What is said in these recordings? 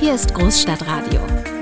Hier ist Großstadtradio.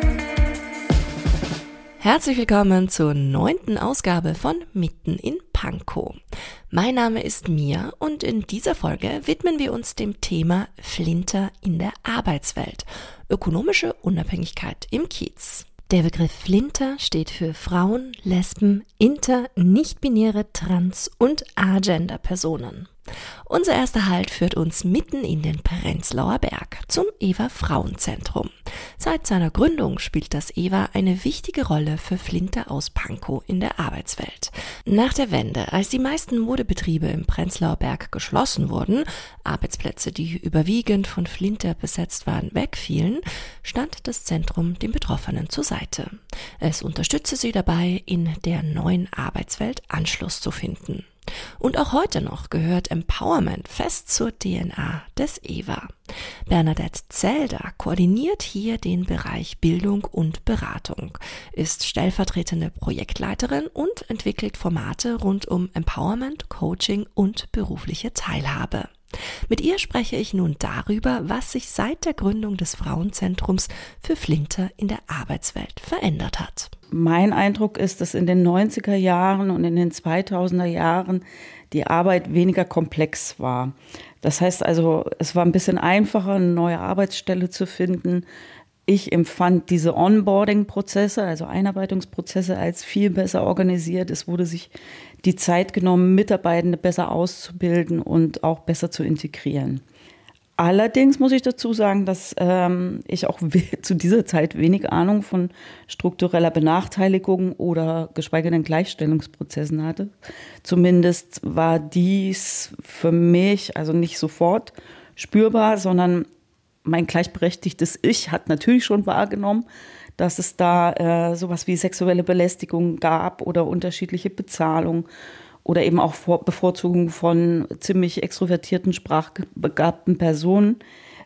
Herzlich willkommen zur 9. Ausgabe von Mitten in Pankow. Mein Name ist Mia und in dieser Folge widmen wir uns dem Thema Flinter in der Arbeitswelt, ökonomische Unabhängigkeit im Kiez. Der Begriff Flinter steht für Frauen, Lesben, Inter-, nicht-binäre, Trans- und Agender-Personen. Unser erster Halt führt uns mitten in den Prenzlauer Berg zum EWA-Frauenzentrum. Seit seiner Gründung spielt das EWA eine wichtige Rolle für Flinter aus Pankow in der Arbeitswelt. Nach der Wende, als die meisten Modebetriebe im Prenzlauer Berg geschlossen wurden, Arbeitsplätze, die überwiegend von Flinter besetzt waren, wegfielen, stand das Zentrum den Betroffenen zur Seite. Es unterstütze sie dabei, in der neuen Arbeitswelt Anschluss zu finden. Und auch heute noch gehört Empowerment fest zur DNA des EWA. Bernadette Zelder koordiniert hier den Bereich Bildung und Beratung, ist stellvertretende Projektleiterin und entwickelt Formate rund um Empowerment, Coaching und berufliche Teilhabe. Mit ihr spreche ich nun darüber, was sich seit der Gründung des Frauenzentrums für Flinter in der Arbeitswelt verändert hat. Mein Eindruck ist, dass in den 90er Jahren und in den 2000er Jahren die Arbeit weniger komplex war. Das heißt also, es war ein bisschen einfacher, eine neue Arbeitsstelle zu finden. Ich empfand diese Onboarding-Prozesse, also Einarbeitungsprozesse, als viel besser organisiert. Es wurde sich die Zeit genommen, Mitarbeitende besser auszubilden und auch besser zu integrieren. Allerdings muss ich dazu sagen, dass ich auch zu dieser Zeit wenig Ahnung von struktureller Benachteiligung oder geschweige denn Gleichstellungsprozessen hatte. Zumindest war dies für mich also nicht sofort spürbar, sondern mein gleichberechtigtes Ich hat natürlich schon wahrgenommen, dass es da sowas wie sexuelle Belästigung gab oder unterschiedliche Bezahlung oder eben auch Bevorzugung von ziemlich extrovertierten, sprachbegabten Personen.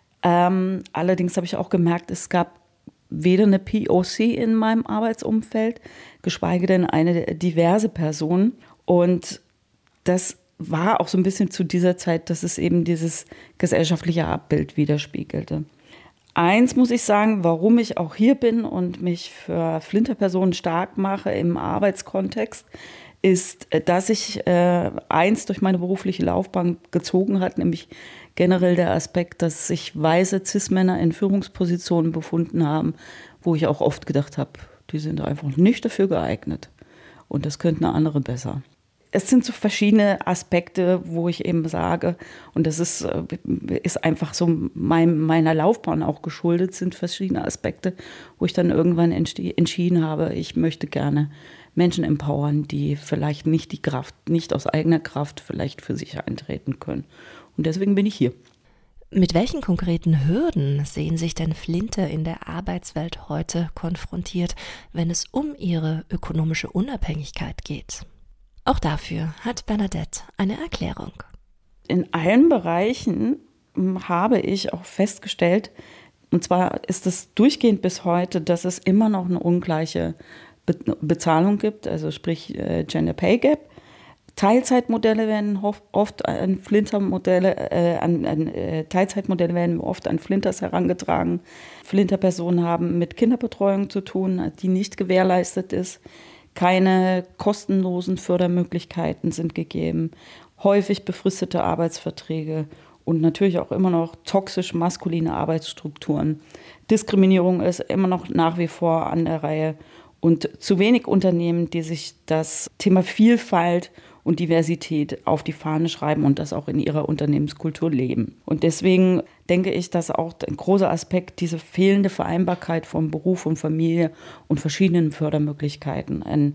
Allerdings habe ich auch gemerkt, es gab weder eine POC in meinem Arbeitsumfeld, geschweige denn eine diverse Person. Und das war auch so ein bisschen zu dieser Zeit, dass es eben dieses gesellschaftliche Abbild widerspiegelte. Eins muss ich sagen, warum ich auch hier bin und mich für Flinterpersonen stark mache im Arbeitskontext, ist, dass ich eins durch meine berufliche Laufbahn gezogen hat, nämlich generell der Aspekt, dass sich weiße Cis-Männer in Führungspositionen befunden haben, wo ich auch oft gedacht habe, die sind einfach nicht dafür geeignet und das könnten andere besser. Es sind so verschiedene Aspekte, wo ich eben sage, und das ist einfach so meiner Laufbahn auch geschuldet, sind verschiedene Aspekte, wo ich dann irgendwann entschieden habe, ich möchte gerne Menschen empowern, die vielleicht nicht aus eigener Kraft vielleicht für sich eintreten können. Und deswegen bin ich hier. Mit welchen konkreten Hürden sehen sich denn Flinter in der Arbeitswelt heute konfrontiert, wenn es um ihre ökonomische Unabhängigkeit geht? Auch dafür hat Bernadette eine Erklärung. In allen Bereichen habe ich auch festgestellt, und zwar ist es durchgehend bis heute, dass es immer noch eine ungleiche Bezahlung gibt, also sprich Gender Pay Gap. Teilzeitmodelle werden oft an Flinter-Modelle, Teilzeitmodelle werden oft an Flinters herangetragen. Flinter-Personen haben mit Kinderbetreuung zu tun, die nicht gewährleistet ist. Keine kostenlosen Fördermöglichkeiten sind gegeben, häufig befristete Arbeitsverträge und natürlich auch immer noch toxisch maskuline Arbeitsstrukturen. Diskriminierung ist immer noch nach wie vor an der Reihe und zu wenig Unternehmen, die sich das Thema Vielfalt und Diversität auf die Fahne schreiben und das auch in ihrer Unternehmenskultur leben. Und deswegen denke ich, dass auch ein großer Aspekt diese fehlende Vereinbarkeit von Beruf und Familie und verschiedenen Fördermöglichkeiten ein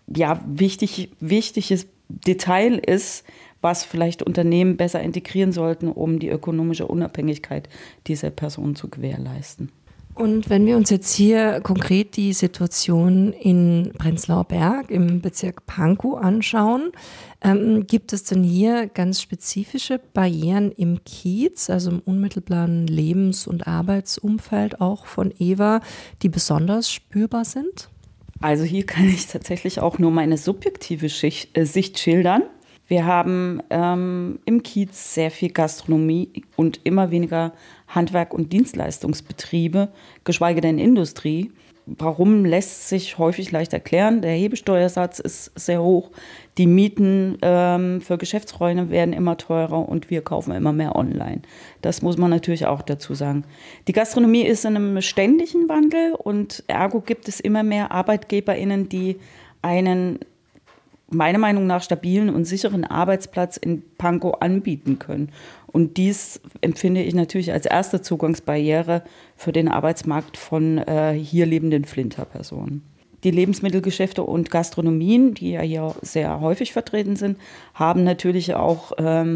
wichtiges Detail ist, was vielleicht Unternehmen besser integrieren sollten, um die ökonomische Unabhängigkeit dieser Personen zu gewährleisten. Und wenn wir uns jetzt hier konkret die Situation in Prenzlauer Berg im Bezirk Pankow anschauen, gibt es denn hier ganz spezifische Barrieren im Kiez, also im unmittelbaren Lebens- und Arbeitsumfeld auch von EWA, die besonders spürbar sind? Also hier kann ich tatsächlich auch nur meine subjektive Sicht schildern. Wir haben im Kiez sehr viel Gastronomie und immer weniger Handwerk- und Dienstleistungsbetriebe, geschweige denn Industrie. Warum, lässt sich häufig leicht erklären. Der Hebesteuersatz ist sehr hoch. Die Mieten für Geschäftsräume werden immer teurer und wir kaufen immer mehr online. Das muss man natürlich auch dazu sagen. Die Gastronomie ist in einem ständigen Wandel und ergo gibt es immer mehr ArbeitgeberInnen, die einen meiner Meinung nach stabilen und sicheren Arbeitsplatz in Pankow anbieten können. Und dies empfinde ich natürlich als erste Zugangsbarriere für den Arbeitsmarkt von hier lebenden Flinter-Personen. Die Lebensmittelgeschäfte und Gastronomien, die ja hier sehr häufig vertreten sind, haben natürlich auch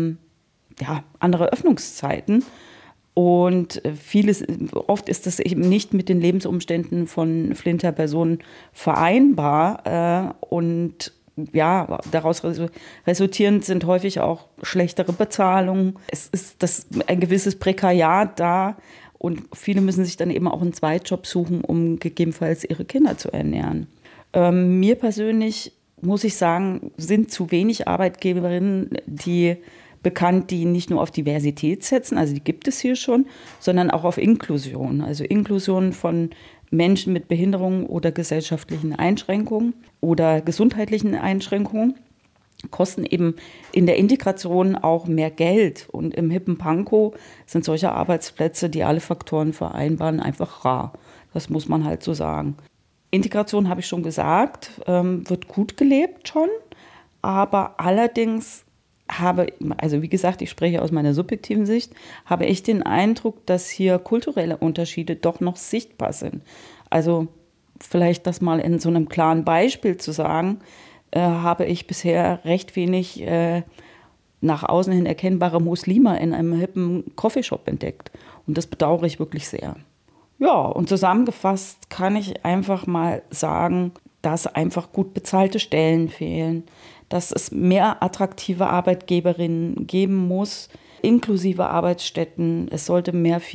andere Öffnungszeiten. Und oft ist das eben nicht mit den Lebensumständen von Flinter-Personen vereinbar. Und ja, daraus resultierend sind häufig auch schlechtere Bezahlungen. Es ist ein gewisses Prekariat da und viele müssen sich dann eben auch einen Zweitjob suchen, um gegebenenfalls ihre Kinder zu ernähren. Mir persönlich, muss ich sagen, sind zu wenig Arbeitgeberinnen, die nicht nur auf Diversität setzen, also die gibt es hier schon, sondern auch auf Inklusion. Also Inklusion von Menschen mit Behinderungen oder gesellschaftlichen Einschränkungen oder gesundheitlichen Einschränkungen kosten eben in der Integration auch mehr Geld. Und im hippen Pankow sind solche Arbeitsplätze, die alle Faktoren vereinbaren, einfach rar. Das muss man halt so sagen. Integration, habe ich schon gesagt, wird gut gelebt schon, aber allerdings also wie gesagt, ich spreche aus meiner subjektiven Sicht, habe ich den Eindruck, dass hier kulturelle Unterschiede doch noch sichtbar sind. Also vielleicht das mal in so einem klaren Beispiel zu sagen, habe ich bisher recht wenig nach außen hin erkennbare Muslime in einem hippen Coffeeshop entdeckt. Und das bedauere ich wirklich sehr. Ja, und zusammengefasst kann ich einfach mal sagen, dass einfach gut bezahlte Stellen fehlen, dass es mehr attraktive Arbeitgeberinnen geben muss, inklusive Arbeitsstätten. Es sollte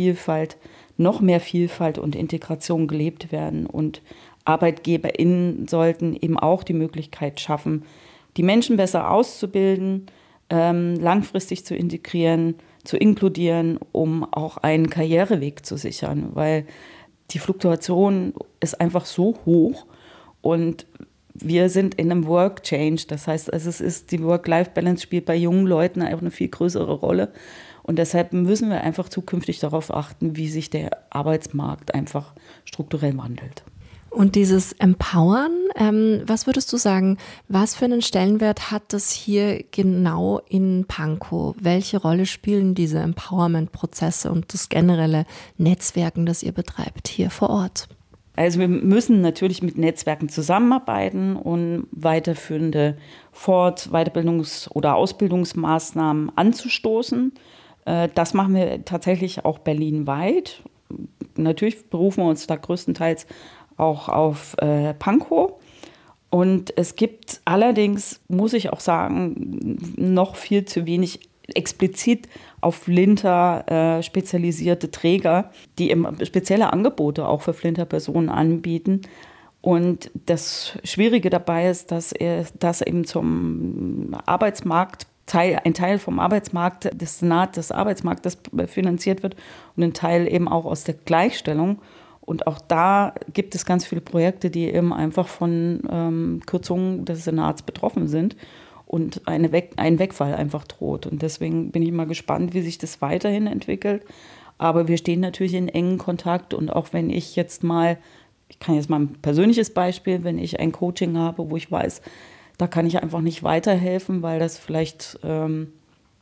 noch mehr Vielfalt und Integration gelebt werden. Und ArbeitgeberInnen sollten eben auch die Möglichkeit schaffen, die Menschen besser auszubilden, langfristig zu integrieren, zu inkludieren, um auch einen Karriereweg zu sichern. Weil die Fluktuation ist einfach so hoch und wir sind in einem Work Change, das heißt, die Work-Life-Balance spielt bei jungen Leuten einfach eine viel größere Rolle. Und deshalb müssen wir einfach zukünftig darauf achten, wie sich der Arbeitsmarkt einfach strukturell wandelt. Und dieses Empowern, was würdest du sagen, was für einen Stellenwert hat das hier genau in Pankow? Welche Rolle spielen diese Empowerment-Prozesse und das generelle Netzwerken, das ihr betreibt hier vor Ort? Also wir müssen natürlich mit Netzwerken zusammenarbeiten und weiterführende Weiterbildungs- oder Ausbildungsmaßnahmen anzustoßen. Das machen wir tatsächlich auch berlinweit. Natürlich berufen wir uns da größtenteils auch auf Pankow. Und es gibt allerdings, muss ich auch sagen, noch viel zu wenig explizit auf Flinter spezialisierte Träger, die eben spezielle Angebote auch für Flinter-Personen anbieten. Und das Schwierige dabei ist, dass eben zum Arbeitsmarkt ein Teil vom Arbeitsmarkt, des Senats des Arbeitsmarktes finanziert wird und ein Teil eben auch aus der Gleichstellung. Und auch da gibt es ganz viele Projekte, die eben einfach von Kürzungen des Senats betroffen sind und ein Wegfall einfach droht. Und deswegen bin ich mal gespannt, wie sich das weiterhin entwickelt. Aber wir stehen natürlich in engen Kontakt. Und auch wenn ich kann jetzt mal ein persönliches Beispiel, wenn ich ein Coaching habe, wo ich weiß, da kann ich einfach nicht weiterhelfen, weil das vielleicht ein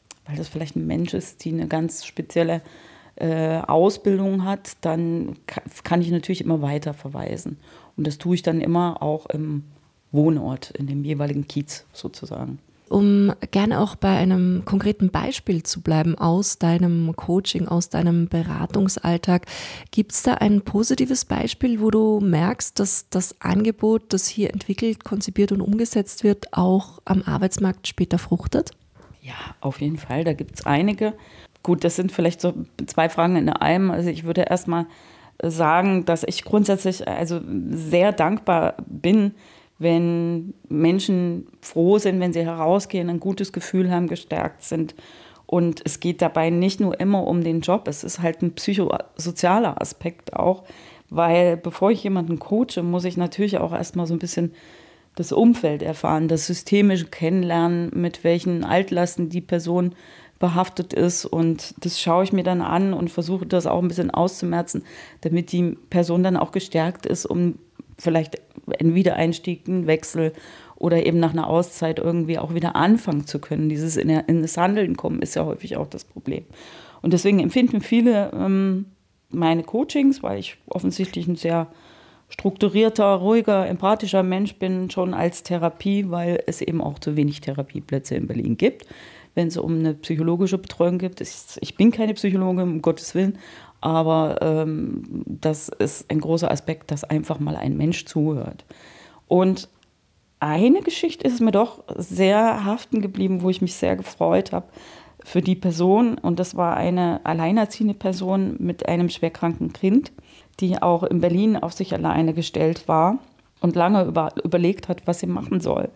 Mensch ist, die eine ganz spezielle Ausbildung hat, dann kann ich natürlich immer weiter verweisen. Und das tue ich dann immer auch im Wohnort, in dem jeweiligen Kiez sozusagen. Um gerne auch bei einem konkreten Beispiel zu bleiben aus deinem Coaching, aus deinem Beratungsalltag, gibt es da ein positives Beispiel, wo du merkst, dass das Angebot, das hier entwickelt, konzipiert und umgesetzt wird, auch am Arbeitsmarkt später fruchtet? Ja, auf jeden Fall, da gibt es einige. Gut, das sind vielleicht so 2 Fragen in einem. Also ich würde erst mal sagen, dass ich grundsätzlich also sehr dankbar bin, wenn Menschen froh sind, wenn sie herausgehen, ein gutes Gefühl haben, gestärkt sind. Und es geht dabei nicht nur immer um den Job, es ist halt ein psychosozialer Aspekt auch, weil bevor ich jemanden coache, muss ich natürlich auch erstmal so ein bisschen das Umfeld erfahren, das Systemische kennenlernen, mit welchen Altlasten die Person behaftet ist. Und das schaue ich mir dann an und versuche das auch ein bisschen auszumerzen, damit die Person dann auch gestärkt ist, um vielleicht einen Wiedereinstieg, einen Wechsel oder eben nach einer Auszeit irgendwie auch wieder anfangen zu können. Dieses in das Handeln kommen ist ja häufig auch das Problem. Und deswegen empfinden viele meine Coachings, weil ich offensichtlich ein sehr strukturierter, ruhiger, empathischer Mensch bin, schon als Therapie, weil es eben auch zu wenig Therapieplätze in Berlin gibt, wenn es um eine psychologische Betreuung geht. Ich bin keine Psychologin, um Gottes Willen, aber das ist ein großer Aspekt, dass einfach mal ein Mensch zuhört. Und eine Geschichte ist mir doch sehr haften geblieben, wo ich mich sehr gefreut habe für die Person. Und das war eine alleinerziehende Person mit einem schwerkranken Kind, die auch in Berlin auf sich alleine gestellt war und lange überlegt hat, was sie machen soll.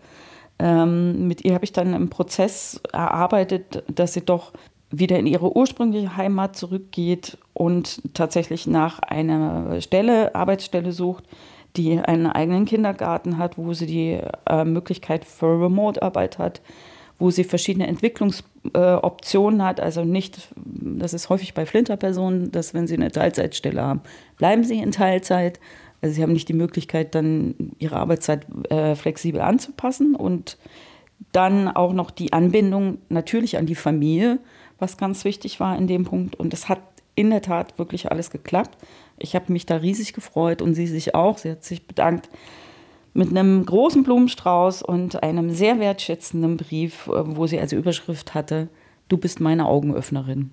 Mit ihr habe ich dann einen Prozess erarbeitet, dass sie doch wieder in ihre ursprüngliche Heimat zurückgeht und tatsächlich nach einer Arbeitsstelle sucht, die einen eigenen Kindergarten hat, wo sie die Möglichkeit für Remote-Arbeit hat, wo sie verschiedene Entwicklungsoptionen hat. Also nicht, das ist häufig bei Flinterpersonen, dass wenn sie eine Teilzeitstelle haben, bleiben sie in Teilzeit. Also sie haben nicht die Möglichkeit, dann ihre Arbeitszeit flexibel anzupassen. Und dann auch noch die Anbindung natürlich an die Familie, was ganz wichtig war in dem Punkt. Und das hat in der Tat wirklich alles geklappt. Ich habe mich da riesig gefreut und sie sich auch. Sie hat sich bedankt mit einem großen Blumenstrauß und einem sehr wertschätzenden Brief, wo sie als Überschrift hatte: Du bist meine Augenöffnerin.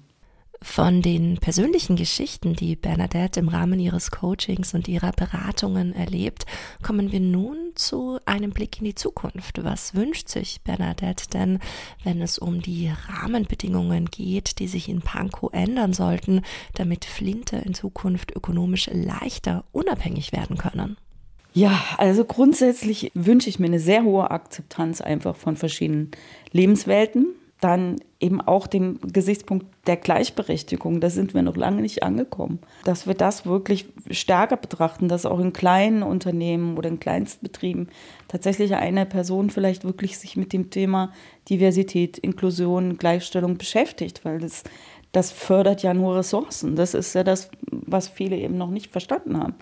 Von den persönlichen Geschichten, die Bernadette im Rahmen ihres Coachings und ihrer Beratungen erlebt, kommen wir nun zu einem Blick in die Zukunft. Was wünscht sich Bernadette denn, wenn es um die Rahmenbedingungen geht, die sich in Pankow ändern sollten, damit Flinte in Zukunft ökonomisch leichter unabhängig werden können? Ja, also grundsätzlich wünsche ich mir eine sehr hohe Akzeptanz einfach von verschiedenen Lebenswelten. Dann eben auch den Gesichtspunkt der Gleichberechtigung, da sind wir noch lange nicht angekommen. Dass wir das wirklich stärker betrachten, dass auch in kleinen Unternehmen oder in Kleinstbetrieben tatsächlich eine Person vielleicht wirklich sich mit dem Thema Diversität, Inklusion, Gleichstellung beschäftigt, weil das fördert ja nur Ressourcen. Das ist ja das, was viele eben noch nicht verstanden haben.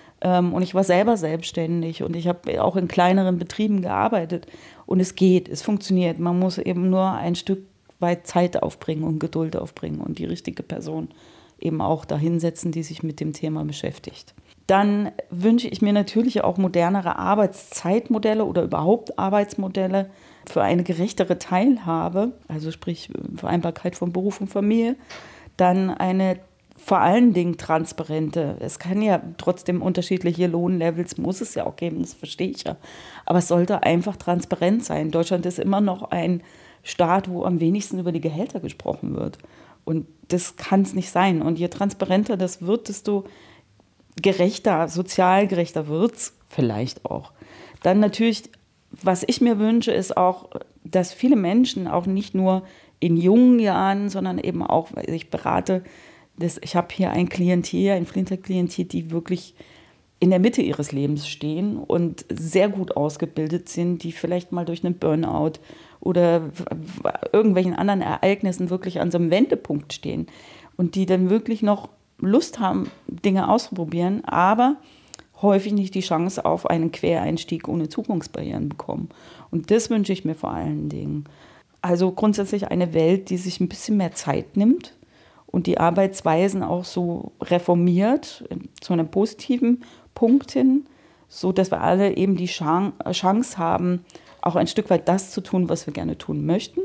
Und ich war selber selbstständig und ich habe auch in kleineren Betrieben gearbeitet. Und es geht, es funktioniert. Man muss eben nur ein Stück weit Zeit aufbringen und Geduld aufbringen und die richtige Person eben auch dahinsetzen, die sich mit dem Thema beschäftigt. Dann wünsche ich mir natürlich auch modernere Arbeitszeitmodelle oder überhaupt Arbeitsmodelle für eine gerechtere Teilhabe, also sprich Vereinbarkeit von Beruf und Familie. Dann eine vor allen Dingen transparente. Es kann ja trotzdem unterschiedliche Lohnlevels, muss es ja auch geben, das verstehe ich ja. Aber es sollte einfach transparent sein. Deutschland ist immer noch ein Staat, wo am wenigsten über die Gehälter gesprochen wird. Und das kann es nicht sein. Und je transparenter das wird, desto gerechter, sozial gerechter wird es vielleicht auch. Dann natürlich, was ich mir wünsche, ist auch, dass viele Menschen auch nicht nur in jungen Jahren, sondern eben auch, weil ich berate, ich habe hier ein Flinter-Klientel, die wirklich in der Mitte ihres Lebens stehen und sehr gut ausgebildet sind, die vielleicht mal durch einen Burnout oder irgendwelchen anderen Ereignissen wirklich an so einem Wendepunkt stehen und die dann wirklich noch Lust haben, Dinge auszuprobieren, aber häufig nicht die Chance auf einen Quereinstieg ohne Zugangsbarrieren bekommen. Und das wünsche ich mir vor allen Dingen. Also grundsätzlich eine Welt, die sich ein bisschen mehr Zeit nimmt und die Arbeitsweisen auch so reformiert, zu einem positiven Punkt hin, so dass wir alle eben die Chance haben, auch ein Stück weit das zu tun, was wir gerne tun möchten.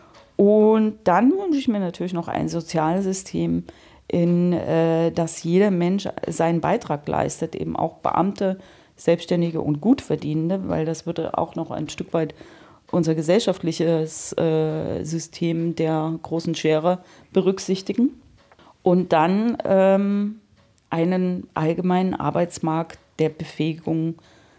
Und dann wünsche ich mir natürlich noch ein soziales System, in das jeder Mensch seinen Beitrag leistet, eben auch Beamte, Selbstständige und Gutverdienende, weil das würde auch noch ein Stück weit unser gesellschaftliches System der großen Schere berücksichtigen. Und dann einen allgemeinen Arbeitsmarkt der Befähigung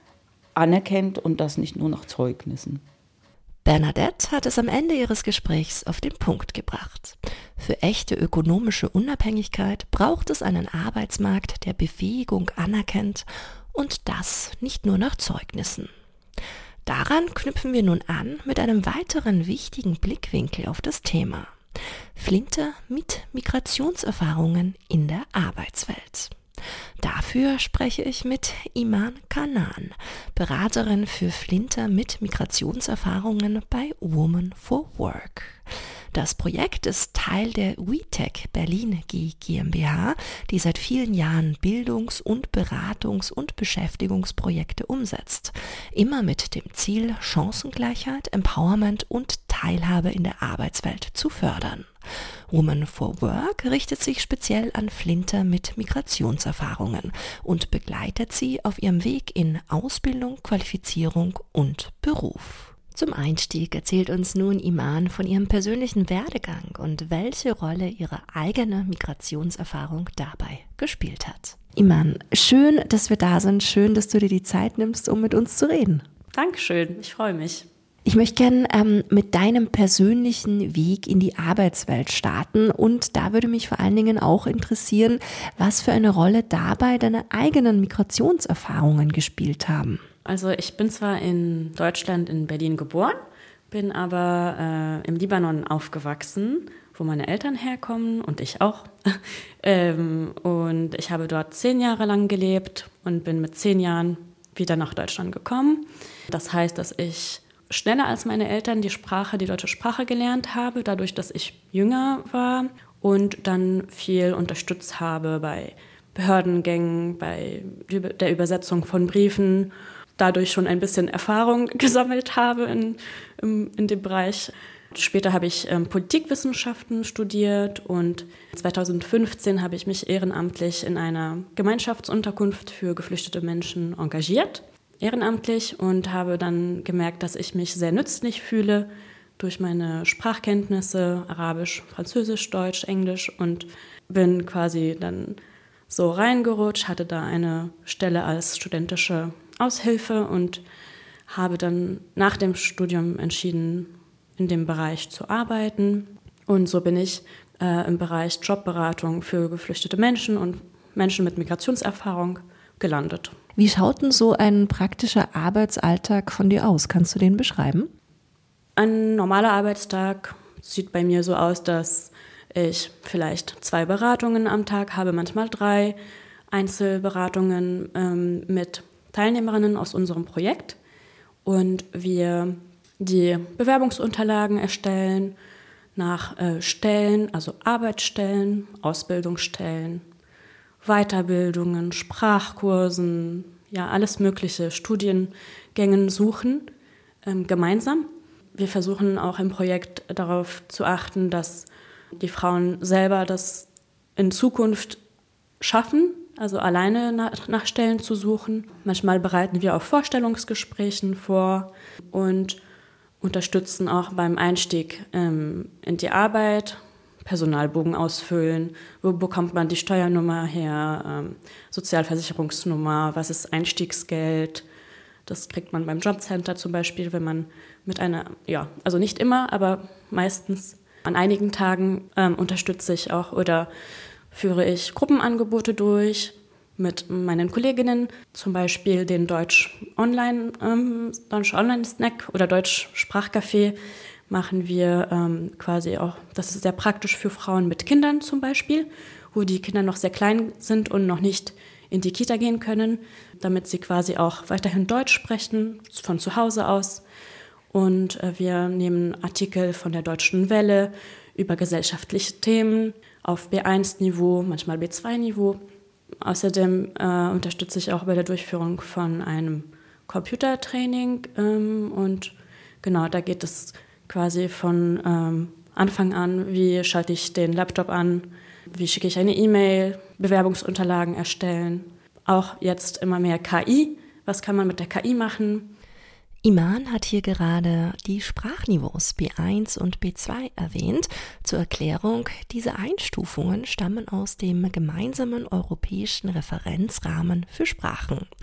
anerkennt und das nicht nur nach Zeugnissen. Bernadette hat es am Ende ihres Gesprächs auf den Punkt gebracht. Für echte ökonomische Unabhängigkeit braucht es einen Arbeitsmarkt, der Befähigung anerkennt und das nicht nur nach Zeugnissen. Daran knüpfen wir nun an mit einem weiteren wichtigen Blickwinkel auf das Thema. Flinter mit Migrationserfahrungen in der Arbeitswelt. Dafür spreche ich mit Iman Kanan, Beraterin für Flinter mit Migrationserfahrungen bei Women for Work. Das Projekt ist Teil der WeTech Berlin GmbH, die seit vielen Jahren Bildungs- und Beratungs- und Beschäftigungsprojekte umsetzt. Immer mit dem Ziel, Chancengleichheit, Empowerment und Teilhabe in der Arbeitswelt zu fördern. Women for Work richtet sich speziell an Flinter mit Migrationserfahrungen und begleitet sie auf ihrem Weg in Ausbildung, Qualifizierung und Beruf. Zum Einstieg erzählt uns nun Iman von ihrem persönlichen Werdegang und welche Rolle ihre eigene Migrationserfahrung dabei gespielt hat. Iman, schön, dass wir da sind. Schön, dass du dir die Zeit nimmst, um mit uns zu reden. Dankeschön, ich freue mich. Ich möchte gerne mit deinem persönlichen Weg in die Arbeitswelt starten und da würde mich vor allen Dingen auch interessieren, was für eine Rolle dabei deine eigenen Migrationserfahrungen gespielt haben. Also ich bin zwar in Deutschland, in Berlin geboren, bin aber im Libanon aufgewachsen, wo meine Eltern herkommen und ich auch. Und ich habe dort 10 Jahre lang gelebt und bin mit 10 Jahren wieder nach Deutschland gekommen. Das heißt, dass ich schneller als meine Eltern die deutsche Sprache gelernt habe, dadurch, dass ich jünger war und dann viel unterstützt habe bei Behördengängen, bei der Übersetzung von Briefen, dadurch schon ein bisschen Erfahrung gesammelt habe in dem Bereich. Später habe ich Politikwissenschaften studiert und 2015 habe ich mich ehrenamtlich in einer Gemeinschaftsunterkunft für geflüchtete Menschen engagiert. Ehrenamtlich und habe dann gemerkt, dass ich mich sehr nützlich fühle durch meine Sprachkenntnisse, Arabisch, Französisch, Deutsch, Englisch und bin quasi dann so reingerutscht, hatte da eine Stelle als studentische Aushilfe und habe dann nach dem Studium entschieden, in dem Bereich zu arbeiten. Und so bin ich im Bereich Jobberatung für geflüchtete Menschen und Menschen mit Migrationserfahrung gelandet. Wie schaut denn so ein praktischer Arbeitsalltag von dir aus? Kannst du den beschreiben? Ein normaler Arbeitstag sieht bei mir so aus, dass ich vielleicht 2 Beratungen am Tag habe, manchmal 3 Einzelberatungen mit Teilnehmerinnen aus unserem Projekt. Und wir die Bewerbungsunterlagen erstellen nach Stellen, also Arbeitsstellen, Ausbildungsstellen, Weiterbildungen, Sprachkursen, ja alles mögliche, Studiengängen suchen, gemeinsam. Wir versuchen auch im Projekt darauf zu achten, dass die Frauen selber das in Zukunft schaffen, also alleine nach Stellen zu suchen. Manchmal bereiten wir auch Vorstellungsgesprächen vor und unterstützen auch beim Einstieg in die Arbeit, Personalbogen ausfüllen, wo bekommt man die Steuernummer her, Sozialversicherungsnummer, was ist Einstiegsgeld. Das kriegt man beim Jobcenter zum Beispiel, wenn man mit einer, also nicht immer, aber meistens an einigen Tagen unterstütze ich auch oder führe ich Gruppenangebote durch mit meinen Kolleginnen, zum Beispiel den Deutsch Online-Snack oder Deutsch Sprachcafé machen wir quasi auch, das ist sehr praktisch für Frauen mit Kindern zum Beispiel, wo die Kinder noch sehr klein sind und noch nicht in die Kita gehen können, damit sie quasi auch weiterhin Deutsch sprechen, von zu Hause aus. Und wir nehmen Artikel von der Deutschen Welle über gesellschaftliche Themen auf B1-Niveau, manchmal B2-Niveau. Außerdem unterstütze ich auch bei der Durchführung von einem Computertraining und genau, da geht es quasi von Anfang an, wie schalte ich den Laptop an, wie schicke ich eine E-Mail, Bewerbungsunterlagen erstellen. Auch jetzt immer mehr KI. Was kann man mit der KI machen? Iman hat hier gerade die Sprachniveaus B1 und B2 erwähnt. Zur Erklärung, diese Einstufungen stammen aus dem gemeinsamen europäischen Referenzrahmen für Sprachen.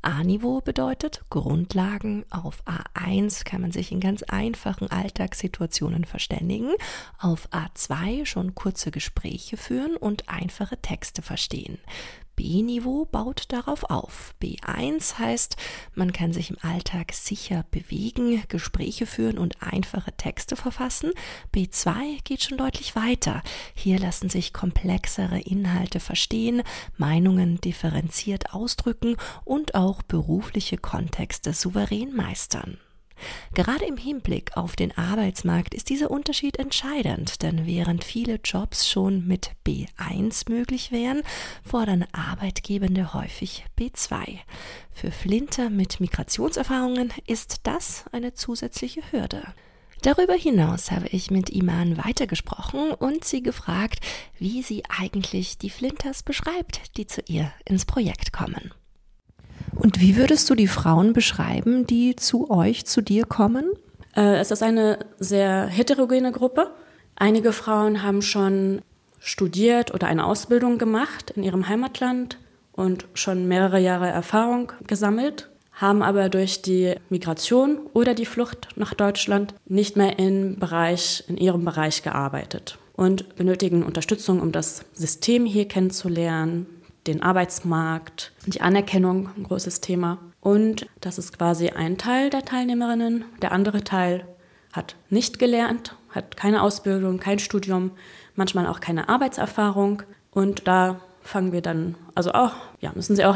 A-Niveau bedeutet Grundlagen. Auf A1 kann man sich in ganz einfachen Alltagssituationen verständigen. Auf A2 schon kurze Gespräche führen und einfache Texte verstehen. B-Niveau baut darauf auf. B1 heißt, man kann sich im Alltag sicher bewegen, Gespräche führen und einfache Texte verfassen. B2 geht schon deutlich weiter. Hier lassen sich komplexere Inhalte verstehen, Meinungen differenziert ausdrücken und auch berufliche Kontexte souverän meistern. Gerade im Hinblick auf den Arbeitsmarkt ist dieser Unterschied entscheidend, denn während viele Jobs schon mit B1 möglich wären, fordern Arbeitgebende häufig B2. Für Flinter mit Migrationserfahrungen ist das eine zusätzliche Hürde. Darüber hinaus habe ich mit Iman weitergesprochen und sie gefragt, wie sie eigentlich die Flinters beschreibt, die zu ihr ins Projekt kommen. Und wie würdest du die Frauen beschreiben, die zu dir kommen? Es ist eine sehr heterogene Gruppe. Einige Frauen haben schon studiert oder eine Ausbildung gemacht in ihrem Heimatland und schon mehrere Jahre Erfahrung gesammelt, haben aber durch die Migration oder die Flucht nach Deutschland nicht mehr in ihrem Bereich gearbeitet und benötigen Unterstützung, um das System hier kennenzulernen, den Arbeitsmarkt, die Anerkennung, ein großes Thema. Und das ist quasi ein Teil der Teilnehmerinnen. Der andere Teil hat nicht gelernt, hat keine Ausbildung, kein Studium, manchmal auch keine Arbeitserfahrung. Und da fangen wir dann, müssen sie auch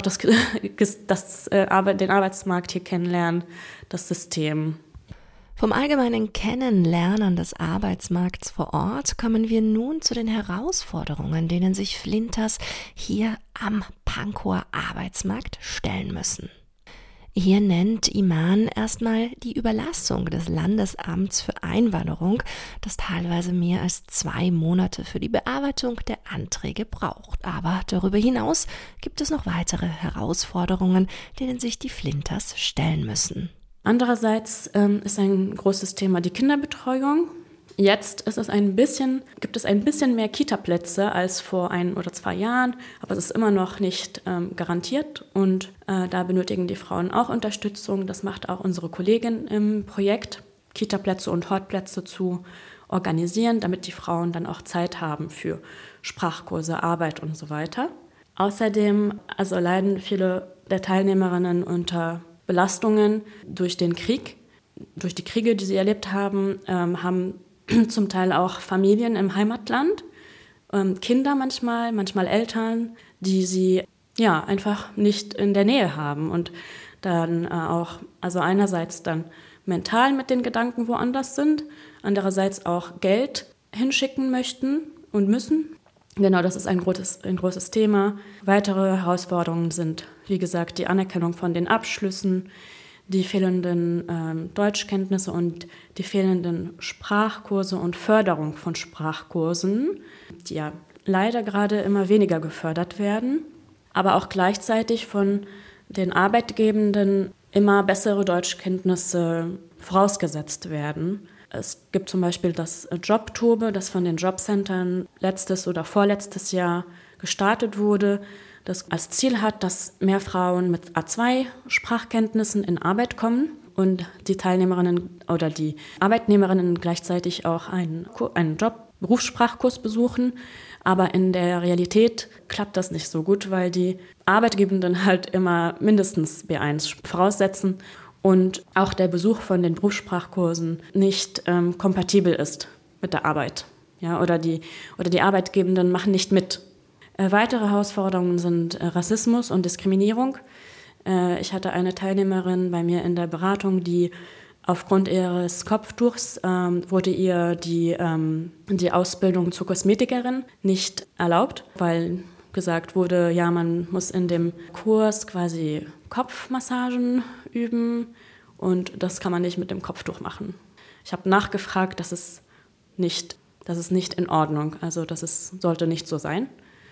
den Arbeitsmarkt hier kennenlernen, das System. Vom allgemeinen Kennenlernen des Arbeitsmarkts vor Ort kommen wir nun zu den Herausforderungen, denen sich Flinters hier am Pankower Arbeitsmarkt stellen müssen. Hier nennt Iman erstmal die Überlastung des Landesamts für Einwanderung, das teilweise mehr als 2 Monate für die Bearbeitung der Anträge braucht. Aber darüber hinaus gibt es noch weitere Herausforderungen, denen sich die Flinters stellen müssen. Andererseits ist ein großes Thema die Kinderbetreuung. Jetzt gibt es ein bisschen mehr Kita-Plätze als vor 1 oder 2 Jahren, aber es ist immer noch nicht garantiert und da benötigen die Frauen auch Unterstützung. Das macht auch unsere Kollegin im Projekt, Kita-Plätze und Hortplätze zu organisieren, damit die Frauen dann auch Zeit haben für Sprachkurse, Arbeit und so weiter. Außerdem leiden viele der Teilnehmerinnen unter Belastungen durch den Krieg, durch die Kriege, die sie erlebt haben, haben zum Teil auch Familien im Heimatland, Kinder manchmal Eltern, die sie einfach nicht in der Nähe haben und dann einerseits dann mental mit den Gedanken woanders sind, andererseits auch Geld hinschicken möchten und müssen. Genau, das ist ein großes Thema. Weitere Herausforderungen sind, wie gesagt, die Anerkennung von den Abschlüssen, die fehlenden Deutschkenntnisse und die fehlenden Sprachkurse und Förderung von Sprachkursen, die ja leider gerade immer weniger gefördert werden, aber auch gleichzeitig von den Arbeitgebenden immer bessere Deutschkenntnisse vorausgesetzt werden. Es gibt zum Beispiel das Jobturbe, das von den Jobcentern letztes oder vorletztes Jahr gestartet wurde, das als Ziel hat, dass mehr Frauen mit A2-Sprachkenntnissen in Arbeit kommen und die Teilnehmerinnen oder die Arbeitnehmerinnen gleichzeitig auch einen Berufssprachkurs besuchen. Aber in der Realität klappt das nicht so gut, weil die Arbeitgebenden halt immer mindestens B1 voraussetzen und auch der Besuch von den Berufssprachkursen nicht kompatibel ist mit der Arbeit. Ja, oder die Arbeitgebenden machen nicht mit. Weitere Herausforderungen sind Rassismus und Diskriminierung. Ich hatte eine Teilnehmerin bei mir in der Beratung, die aufgrund ihres Kopftuchs wurde ihr die Ausbildung zur Kosmetikerin nicht erlaubt, weil gesagt wurde, ja, man muss in dem Kurs quasi Kopfmassagen üben und das kann man nicht mit dem Kopftuch machen. Ich habe nachgefragt, das ist nicht in Ordnung, also sollte nicht so sein.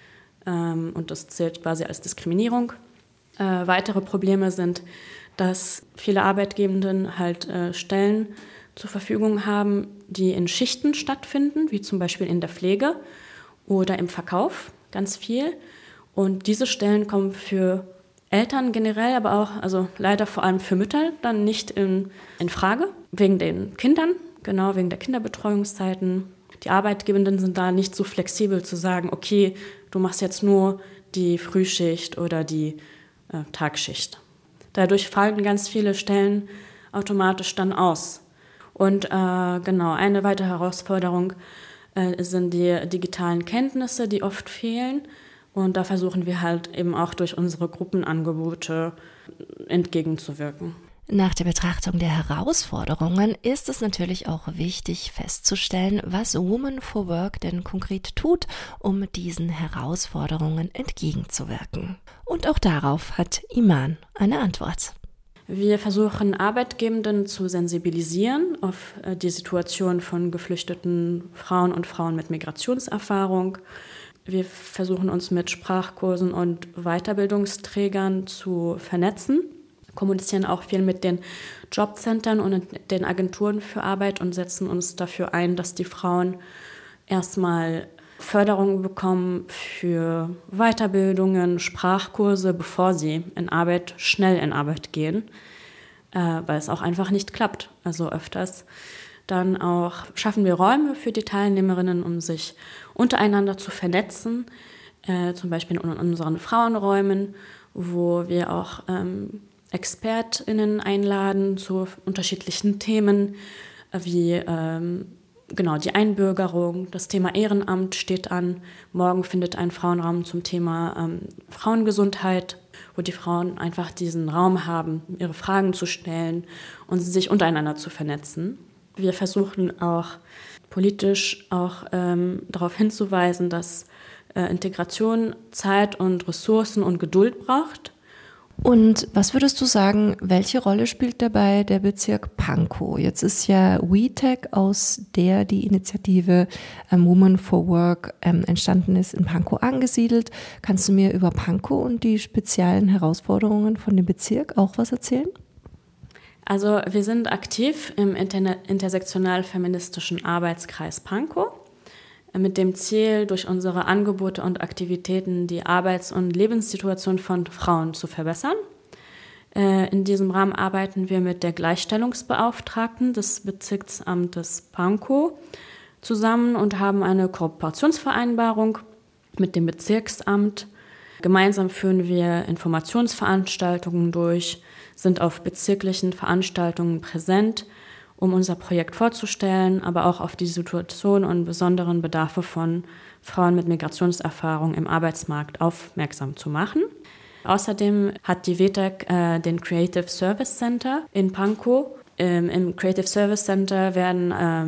Und das zählt quasi als Diskriminierung. Weitere Probleme sind, dass viele Arbeitgebenden halt Stellen zur Verfügung haben, die in Schichten stattfinden, wie zum Beispiel in der Pflege oder im Verkauf, ganz viel. Und diese Stellen kommen für Eltern generell, aber auch, also leider vor allem für Mütter, dann nicht in Frage, wegen den Kindern, genau, wegen der Kinderbetreuungszeiten. Die Arbeitgebenden sind da nicht so flexibel zu sagen, okay, du machst jetzt nur die Frühschicht oder die Tagschicht. Dadurch fallen ganz viele Stellen automatisch dann aus. Und genau, eine weitere Herausforderung sind die digitalen Kenntnisse, die oft fehlen. Und da versuchen wir halt eben auch durch unsere Gruppenangebote entgegenzuwirken. Nach der Betrachtung der Herausforderungen ist es natürlich auch wichtig festzustellen, was Women for Work denn konkret tut, um diesen Herausforderungen entgegenzuwirken. Und auch darauf hat Iman eine Antwort. Wir versuchen, Arbeitgebenden zu sensibilisieren auf die Situation von geflüchteten Frauen und Frauen mit Migrationserfahrung. Wir versuchen, uns mit Sprachkursen und Weiterbildungsträgern zu vernetzen, kommunizieren auch viel mit den Jobcentern und den Agenturen für Arbeit und setzen uns dafür ein, dass die Frauen erstmal Förderung bekommen für Weiterbildungen, Sprachkurse, bevor sie schnell in Arbeit gehen, weil es auch einfach nicht klappt. Also öfters dann auch schaffen wir Räume für die Teilnehmerinnen, um sich untereinander zu vernetzen, zum Beispiel in unseren Frauenräumen, wo wir auch ExpertInnen einladen zu unterschiedlichen Themen, wie genau die Einbürgerung, das Thema Ehrenamt steht an. Morgen findet ein Frauenraum zum Thema Frauengesundheit, wo die Frauen einfach diesen Raum haben, ihre Fragen zu stellen und sich untereinander zu vernetzen. Wir versuchen auch politisch auch darauf hinzuweisen, dass Integration Zeit und Ressourcen und Geduld braucht. Und was würdest du sagen, welche Rolle spielt dabei der Bezirk Pankow? Jetzt ist ja WeTech, aus der die Initiative Women for Work entstanden ist, in Pankow angesiedelt. Kannst du mir über Pankow und die speziellen Herausforderungen von dem Bezirk auch was erzählen? Also wir sind aktiv im intersektional-feministischen Arbeitskreis Pankow mit dem Ziel, durch unsere Angebote und Aktivitäten die Arbeits- und Lebenssituation von Frauen zu verbessern. In diesem Rahmen arbeiten wir mit der Gleichstellungsbeauftragten des Bezirksamtes Pankow zusammen und haben eine Kooperationsvereinbarung mit dem Bezirksamt. Gemeinsam führen wir Informationsveranstaltungen durch, sind auf bezirklichen Veranstaltungen präsent, um unser Projekt vorzustellen, aber auch auf die Situation und besonderen Bedarfe von Frauen mit Migrationserfahrung im Arbeitsmarkt aufmerksam zu machen. Außerdem hat die WeTech den Creative Service Center in Pankow. Im Creative Service Center werden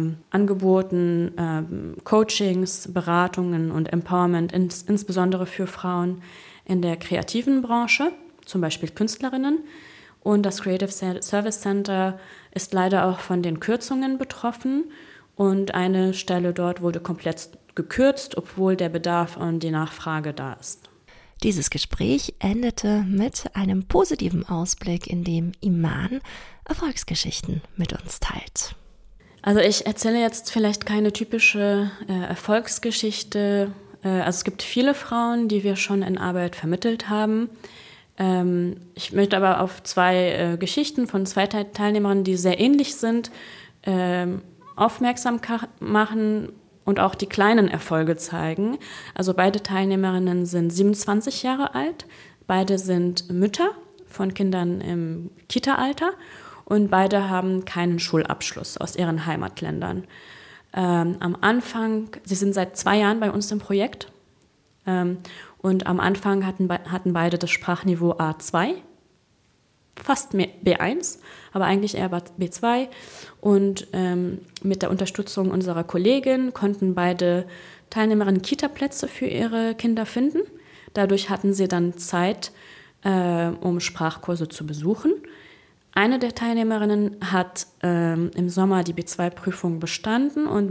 angeboten Coachings, Beratungen und Empowerment, insbesondere für Frauen in der kreativen Branche, zum Beispiel Künstlerinnen. Und das Creative Service Center ist leider auch von den Kürzungen betroffen. Und eine Stelle dort wurde komplett gekürzt, obwohl der Bedarf und die Nachfrage da ist. Dieses Gespräch endete mit einem positiven Ausblick, in dem Iman Erfolgsgeschichten mit uns teilt. Also ich erzähle jetzt vielleicht keine typische Erfolgsgeschichte. Also es gibt viele Frauen, die wir schon in Arbeit vermittelt haben. Ich möchte aber auf zwei Geschichten von zwei Teilnehmerinnen, die sehr ähnlich sind, aufmerksam machen und auch die kleinen Erfolge zeigen. Also beide Teilnehmerinnen sind 27 Jahre alt, beide sind Mütter von Kindern im Kita-Alter und beide haben keinen Schulabschluss aus ihren Heimatländern. Am Anfang, sie sind seit 2 Jahren bei uns im Projekt. Und am Anfang hatten beide das Sprachniveau A2, fast B1, aber eigentlich eher B2. Und mit der Unterstützung unserer Kollegin konnten beide Teilnehmerinnen Kita-Plätze für ihre Kinder finden. Dadurch hatten sie dann Zeit, um Sprachkurse zu besuchen. Eine der Teilnehmerinnen hat im Sommer die B2-Prüfung bestanden und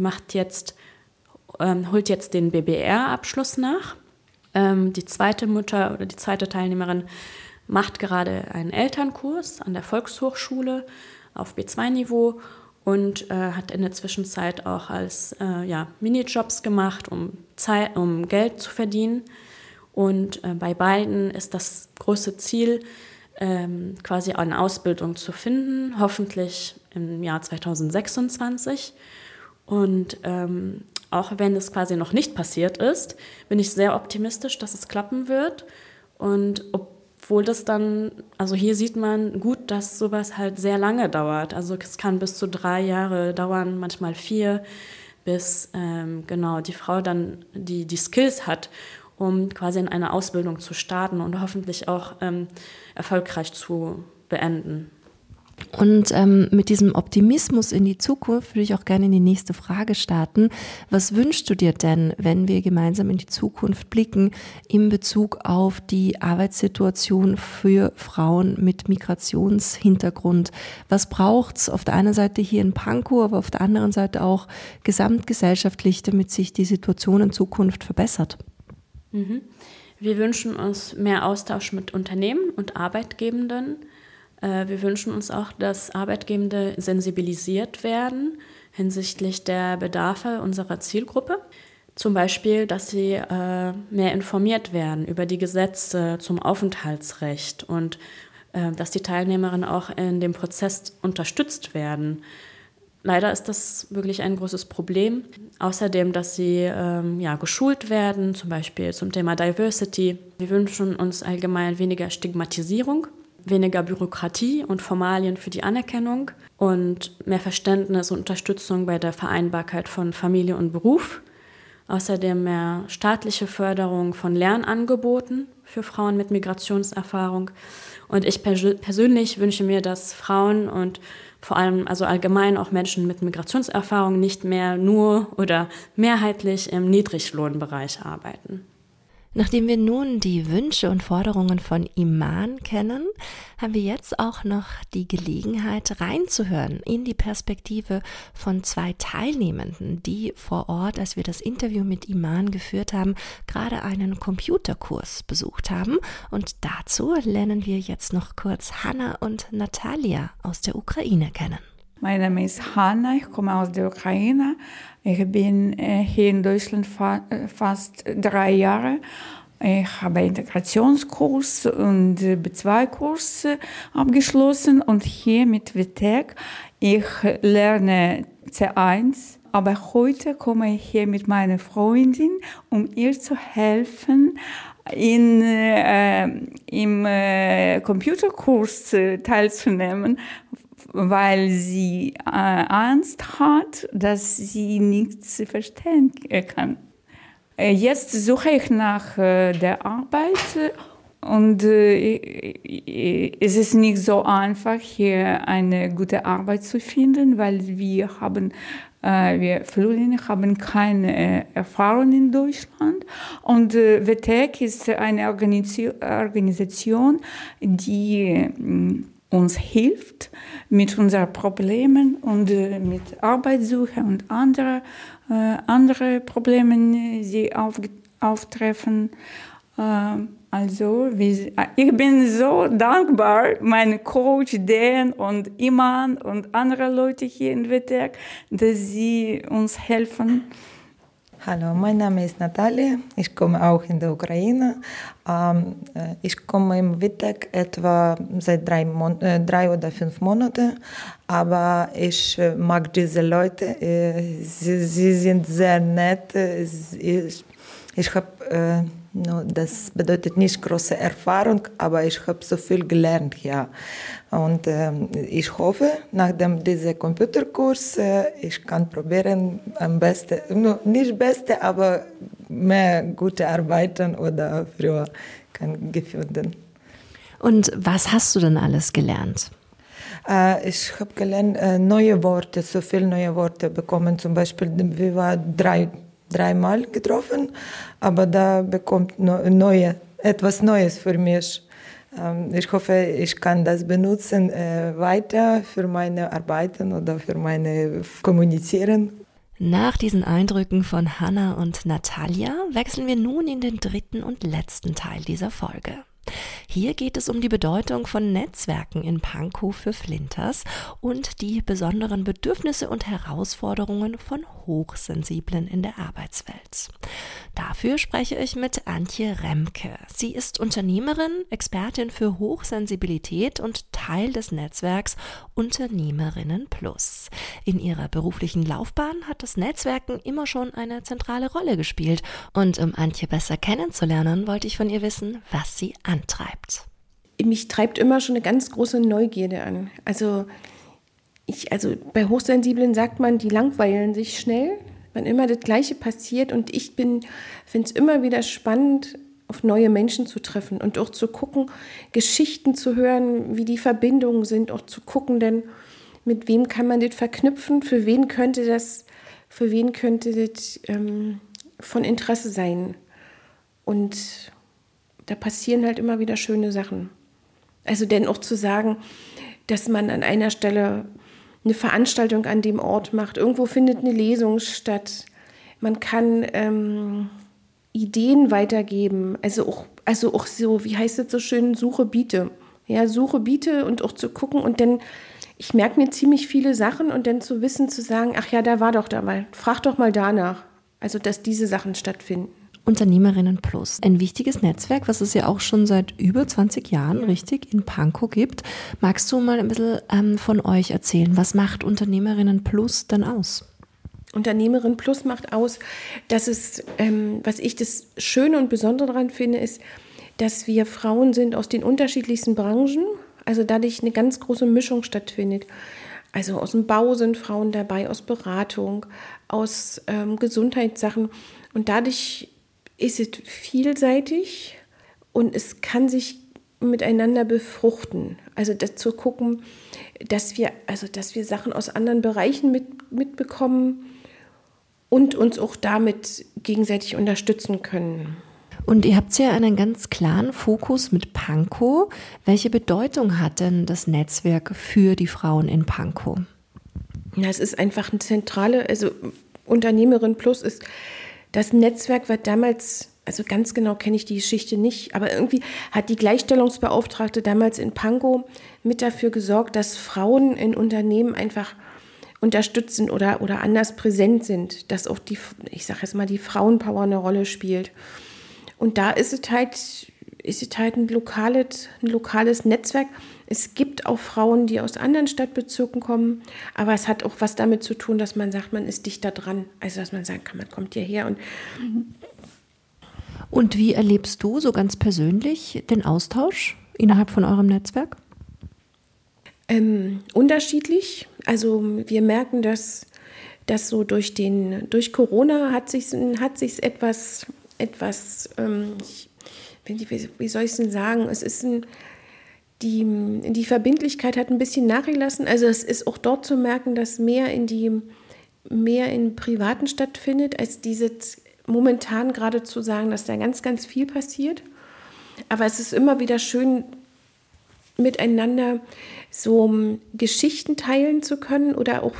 holt jetzt den BBR-Abschluss nach. Die zweite Mutter oder die zweite Teilnehmerin macht gerade einen Elternkurs an der Volkshochschule auf B2-Niveau und hat in der Zwischenzeit auch als Minijobs gemacht, um Geld zu verdienen. Und bei beiden ist das große Ziel, quasi eine Ausbildung zu finden, hoffentlich im Jahr 2026. Und auch wenn es quasi noch nicht passiert ist, bin ich sehr optimistisch, dass es klappen wird. Und obwohl das dann, also hier sieht man gut, dass sowas halt sehr lange dauert. Also es kann bis zu 3 Jahre dauern, manchmal 4, bis die Frau dann die Skills hat, um quasi in eine Ausbildung zu starten und hoffentlich auch erfolgreich zu beenden. Und mit diesem Optimismus in die Zukunft würde ich auch gerne in die nächste Frage starten. Was wünschst du dir denn, wenn wir gemeinsam in die Zukunft blicken, in Bezug auf die Arbeitssituation für Frauen mit Migrationshintergrund? Was braucht es auf der einen Seite hier in Pankow, aber auf der anderen Seite auch gesamtgesellschaftlich, damit sich die Situation in Zukunft verbessert? Wir wünschen uns mehr Austausch mit Unternehmen und Arbeitgebenden. Wir wünschen uns auch, dass Arbeitgebende sensibilisiert werden hinsichtlich der Bedarfe unserer Zielgruppe. Zum Beispiel, dass sie mehr informiert werden über die Gesetze zum Aufenthaltsrecht und dass die Teilnehmerinnen auch in dem Prozess unterstützt werden. Leider ist das wirklich ein großes Problem. Außerdem, dass sie geschult werden, zum Beispiel zum Thema Diversity. Wir wünschen uns allgemein weniger Stigmatisierung, weniger Bürokratie und Formalien für die Anerkennung und mehr Verständnis und Unterstützung bei der Vereinbarkeit von Familie und Beruf. Außerdem mehr staatliche Förderung von Lernangeboten für Frauen mit Migrationserfahrung. Und ich persönlich wünsche mir, dass Frauen und vor allem also allgemein auch Menschen mit Migrationserfahrung nicht mehr nur oder mehrheitlich im Niedriglohnbereich arbeiten. Nachdem wir nun die Wünsche und Forderungen von Iman kennen, haben wir jetzt auch noch die Gelegenheit reinzuhören in die Perspektive von 2 Teilnehmenden, die vor Ort, als wir das Interview mit Iman geführt haben, gerade einen Computerkurs besucht haben. Und dazu lernen wir jetzt noch kurz Hanna und Natalia aus der Ukraine kennen. Mein Name ist Hanna, ich komme aus der Ukraine. Ich bin hier in Deutschland fast 3 Jahre. Ich habe Integrationskurs und B2-Kurs abgeschlossen und hier mit WTEC. Ich lerne C1, aber heute komme ich hier mit meiner Freundin, um ihr zu helfen, im Computerkurs teilzunehmen, weil sie Angst hat, dass sie nichts verstehen kann. Jetzt suche ich nach der Arbeit und es ist nicht so einfach, hier eine gute Arbeit zu finden, weil wir Flüchtlinge haben keine Erfahrung in Deutschland. Und WTEC ist eine Organisation, die uns hilft mit unseren Problemen und mit Arbeitssuche und andere Probleme, die auftreffen. Also, ich bin so dankbar, meinen Coach, Dan und Iman und andere Leute hier in WTEC, dass sie uns helfen. Hallo, mein Name ist Natalia, ich komme auch in der Ukraine. Ich komme im WTEC etwa seit 3 oder 5 Monaten, aber ich mag diese Leute, sie sind sehr nett. Ich habe, das bedeutet nicht große Erfahrung, aber ich habe so viel gelernt hier. Und ich hoffe, nach diesem Computerkurs, ich kann probieren, am besten, nicht beste, aber mehr gute arbeiten oder früher kann gefunden. Und was hast du denn alles gelernt? Ich habe gelernt, neue Worte, so viele neue Worte bekommen. Zum Beispiel, wir waren dreimal getroffen, aber da bekommt etwas Neues für mich. Ich hoffe, ich kann das benutzen weiter für meine Arbeiten oder für meine Kommunizieren. Nach diesen Eindrücken von Hanna und Natalia wechseln wir nun in den 3. und letzten Teil dieser Folge. Hier geht es um die Bedeutung von Netzwerken in Pankow für Flinters und die besonderen Bedürfnisse und Herausforderungen von Hochsensiblen in der Arbeitswelt. Dafür spreche ich mit Antje Remke. Sie ist Unternehmerin, Expertin für Hochsensibilität und Teil des Netzwerks Unternehmerinnen Plus. In ihrer beruflichen Laufbahn hat das Netzwerken immer schon eine zentrale Rolle gespielt. Und um Antje besser kennenzulernen, wollte ich von ihr wissen, was sie antreibt. Mich treibt immer schon eine ganz große Neugierde an. Also bei Hochsensiblen sagt man, die langweilen sich schnell, wenn immer das Gleiche passiert. Und ich finde es immer wieder spannend, auf neue Menschen zu treffen und auch zu gucken, Geschichten zu hören, wie die Verbindungen sind, auch zu gucken, denn mit wem kann man das verknüpfen, für wen könnte das von Interesse sein. Und da passieren halt immer wieder schöne Sachen. Also denn auch zu sagen, dass man an einer Stelle eine Veranstaltung an dem Ort macht, irgendwo findet eine Lesung statt, man kann Ideen weitergeben, also auch so, wie heißt es so schön, suche, biete. Ja, suche, biete und auch zu gucken und dann, ich merke mir ziemlich viele Sachen und dann zu wissen, zu sagen, ach ja, da war doch da mal, frag doch mal danach. Also, dass diese Sachen stattfinden. Unternehmerinnen Plus, ein wichtiges Netzwerk, was es ja auch schon seit über 20 Jahren richtig in Pankow gibt. Magst du mal ein bisschen von euch erzählen? Was macht Unternehmerinnen Plus dann aus? Unternehmerin Plus macht aus, dass es, was ich das Schöne und Besondere daran finde, ist, dass wir Frauen sind aus den unterschiedlichsten Branchen, also dadurch eine ganz große Mischung stattfindet. Also aus dem Bau sind Frauen dabei, aus Beratung, aus Gesundheitssachen und dadurch ist es vielseitig und es kann sich miteinander befruchten. Also das zu gucken, dass wir Sachen aus anderen Bereichen mitbekommen und uns auch damit gegenseitig unterstützen können. Und ihr habt ja einen ganz klaren Fokus mit Pankow. Welche Bedeutung hat denn das Netzwerk für die Frauen in Pankow? Ja, es ist einfach eine zentrale, also Unternehmerin Plus ist das Netzwerk, was damals, also ganz genau kenne ich die Geschichte nicht, aber irgendwie hat die Gleichstellungsbeauftragte damals in Pankow mit dafür gesorgt, dass Frauen in Unternehmen einfach unterstützen oder anders präsent sind, dass auch die Frauenpower eine Rolle spielt. Und da ist es halt ein lokales Netzwerk. Es gibt auch Frauen, die aus anderen Stadtbezirken kommen, aber es hat auch was damit zu tun, dass man sagt, man ist dichter dran. Also dass man sagt, man kommt hierher. Und wie erlebst du so ganz persönlich den Austausch innerhalb von eurem Netzwerk? Unterschiedlich. Also wir merken, dass so durch Corona hat sich's etwas, wie soll ich es denn sagen? Es ist die Verbindlichkeit hat ein bisschen nachgelassen. Also es ist auch dort zu merken, dass mehr in Privaten stattfindet, als dieses momentan gerade zu sagen, dass da ganz, ganz viel passiert. Aber es ist immer wieder schön, miteinander so Geschichten teilen zu können oder auch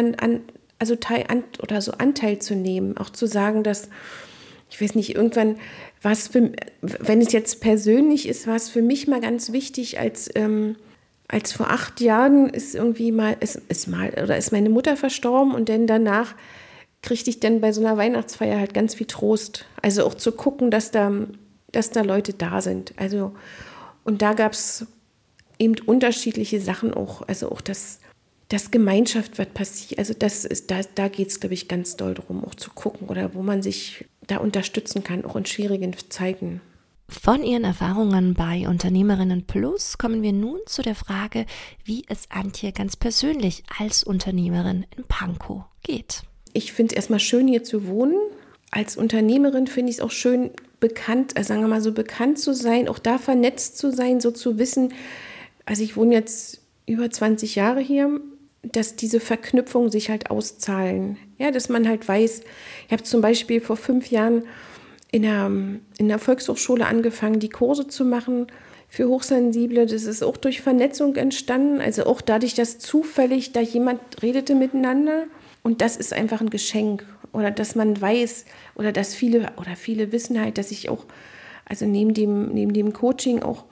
Anteil zu nehmen. Auch zu sagen, dass, ich weiß nicht, irgendwann wenn es jetzt persönlich ist, war es für mich mal ganz wichtig, als vor 8 Jahren ist meine Mutter verstorben und dann danach kriegte ich dann bei so einer Weihnachtsfeier halt ganz viel Trost. Also auch zu gucken, dass da Leute da sind. Also, und da gab es eben unterschiedliche Sachen auch. Also auch das Gemeinschaft wird passiert. Also da geht es, glaube ich, ganz doll darum, auch zu gucken oder wo man sich da unterstützen kann, auch in schwierigen Zeiten. Von Ihren Erfahrungen bei Unternehmerinnen Plus kommen wir nun zu der Frage, wie es Antje ganz persönlich als Unternehmerin in Pankow geht. Ich finde es erstmal schön, hier zu wohnen. Als Unternehmerin finde ich es auch schön, bekannt zu sein, auch da vernetzt zu sein, so zu wissen, also ich wohne jetzt über 20 Jahre hier, dass diese Verknüpfungen sich halt auszahlen. Ja, dass man halt weiß, ich habe zum Beispiel vor 5 Jahren in der Volkshochschule angefangen, die Kurse zu machen für Hochsensible. Das ist auch durch Vernetzung entstanden, also auch dadurch, dass zufällig da jemand redete miteinander. Und das ist einfach ein Geschenk. Oder dass man weiß, oder dass viele wissen halt, dass ich auch, also neben dem Coaching auch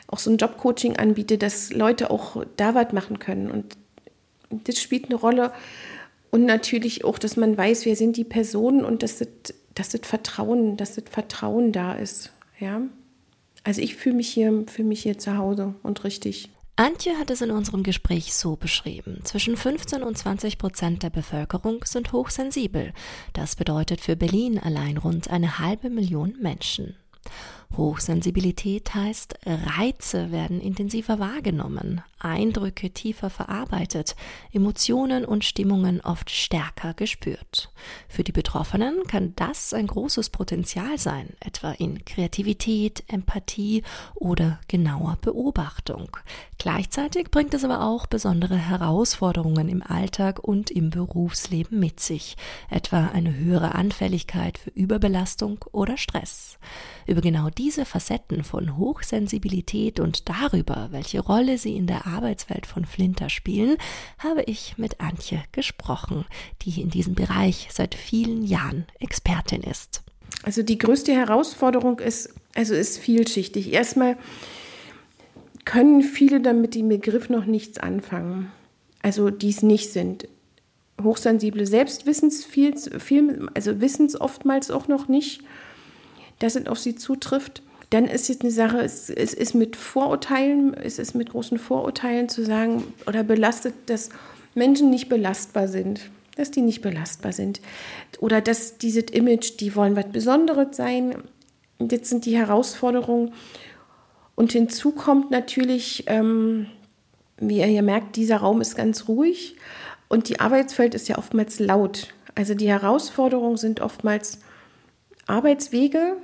auch so ein Jobcoaching anbiete, dass Leute auch da was machen können. Und das spielt eine Rolle. Und natürlich auch, dass man weiß, wer sind die Personen und dass das Vertrauen da ist. Ja? Also ich fühle mich hier zu Hause und richtig. Antje hat es in unserem Gespräch so beschrieben. Zwischen 15% und 20% der Bevölkerung sind hochsensibel. Das bedeutet für Berlin allein rund 500.000 Menschen. Hochsensibilität heißt, Reize werden intensiver wahrgenommen, Eindrücke tiefer verarbeitet, Emotionen und Stimmungen oft stärker gespürt. Für die Betroffenen kann das ein großes Potenzial sein, etwa in Kreativität, Empathie oder genauer Beobachtung. Gleichzeitig bringt es aber auch besondere Herausforderungen im Alltag und im Berufsleben mit sich, etwa eine höhere Anfälligkeit für Überbelastung oder Stress. Über genau diese Facetten von Hochsensibilität und darüber, welche Rolle sie in der Arbeitswelt von Flinter spielen, habe ich mit Antje gesprochen, die in diesem Bereich seit vielen Jahren Expertin ist. Also die größte Herausforderung ist vielschichtig. Erstmal können viele damit den Begriff noch nichts anfangen, also die es nicht sind. Hochsensible selbst wissen es oftmals auch noch nicht, dass es auf sie zutrifft. Dann ist es eine Sache, es ist mit großen Vorurteilen zu sagen oder belastet, dass Menschen nicht belastbar sind. Dass die nicht belastbar sind. Oder dass dieses Image, die wollen was Besonderes sein. Und jetzt sind die Herausforderungen. Und hinzu kommt natürlich, wie ihr hier merkt, dieser Raum ist ganz ruhig. Und die Arbeitswelt ist ja oftmals laut. Also die Herausforderungen sind oftmals Arbeitswege.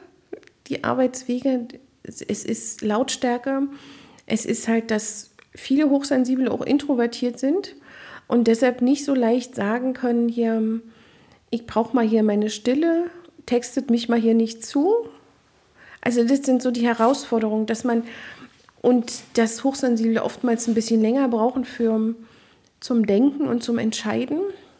Es ist Lautstärke. Es ist halt, dass viele Hochsensible auch introvertiert sind und deshalb nicht so leicht sagen können, hier, ich brauche mal hier meine Stille, textet mich mal hier nicht zu. Also das sind so die Herausforderungen, dass Hochsensible oftmals ein bisschen länger brauchen zum Denken und zum Entscheiden.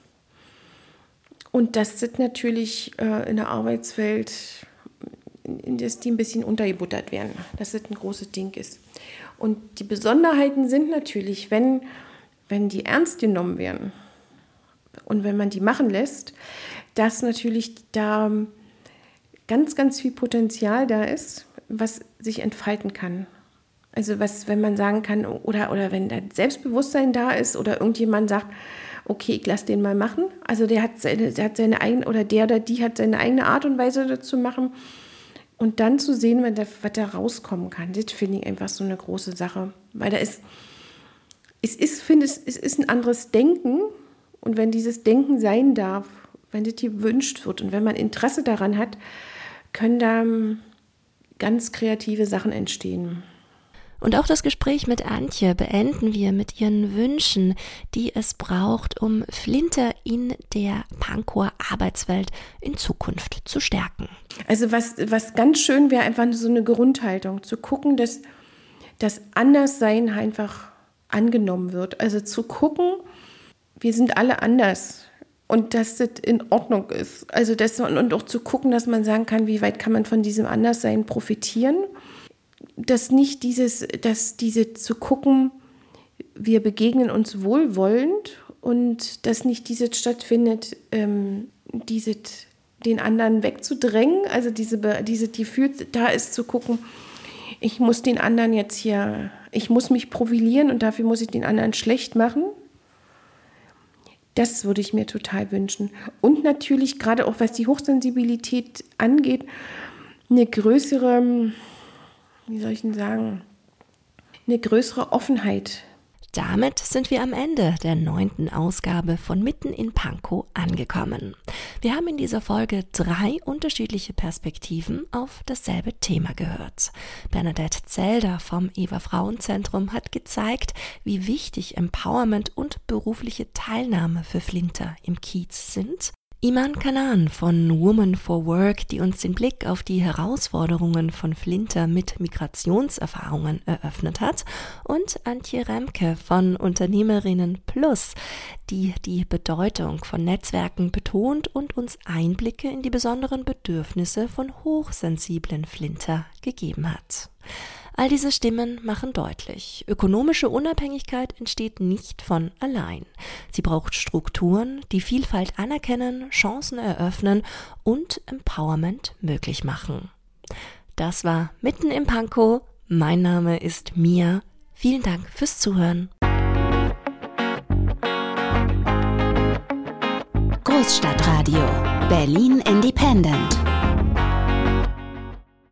Und das sind natürlich in der Arbeitswelt, in das die ein bisschen untergebuttert werden, dass das ein großes Ding ist. Und die Besonderheiten sind natürlich, wenn die ernst genommen werden und wenn man die machen lässt, dass natürlich da ganz, ganz viel Potenzial da ist, was sich entfalten kann. Also wenn man sagen kann, oder wenn da Selbstbewusstsein da ist oder irgendjemand sagt, okay, ich lasse den mal machen. Also der hat seine eigene, oder der oder die hat seine eigene Art und Weise dazu machen. Und dann zu sehen, was da rauskommen kann, das finde ich einfach so eine große Sache. Weil es ist ein anderes Denken. Und wenn dieses Denken sein darf, wenn das gewünscht wird und wenn man Interesse daran hat, können da ganz kreative Sachen entstehen. Und auch das Gespräch mit Antje beenden wir mit ihren Wünschen, die es braucht, um Flinter in der Pankower Arbeitswelt in Zukunft zu stärken. Also was ganz schön wäre, einfach so eine Grundhaltung, zu gucken, dass das Anderssein einfach angenommen wird. Also zu gucken, wir sind alle anders und dass das in Ordnung ist. Also und auch zu gucken, dass man sagen kann, wie weit kann man von diesem Anderssein profitieren. Dass diese zu gucken, wir begegnen uns wohlwollend und dass nicht dieses stattfindet, den anderen wegzudrängen, also diese Gefühl da ist zu gucken, ich muss den anderen jetzt hier, ich muss mich profilieren und dafür muss ich den anderen schlecht machen. Das würde ich mir total wünschen. Und natürlich gerade auch, was die Hochsensibilität angeht, eine größere, wie soll ich denn sagen, eine größere Offenheit. Damit sind wir am Ende der 9. Ausgabe von Mitten in Pankow angekommen. Wir haben in dieser Folge 3 unterschiedliche Perspektiven auf dasselbe Thema gehört. Bernadette Zelder vom Eva-Frauen-Zentrum hat gezeigt, wie wichtig Empowerment und berufliche Teilnahme für Flinter im Kiez sind. Iman Kanan von Women for Work, die uns den Blick auf die Herausforderungen von Flinter mit Migrationserfahrungen eröffnet hat, und Antje Remke von Unternehmerinnen Plus, die die Bedeutung von Netzwerken betont und uns Einblicke in die besonderen Bedürfnisse von hochsensiblen Flinter gegeben hat. All diese Stimmen machen deutlich, ökonomische Unabhängigkeit entsteht nicht von allein. Sie braucht Strukturen, die Vielfalt anerkennen, Chancen eröffnen und Empowerment möglich machen. Das war Mitten im Pankow. Mein Name ist Mia. Vielen Dank fürs Zuhören. Großstadtradio Berlin Independent.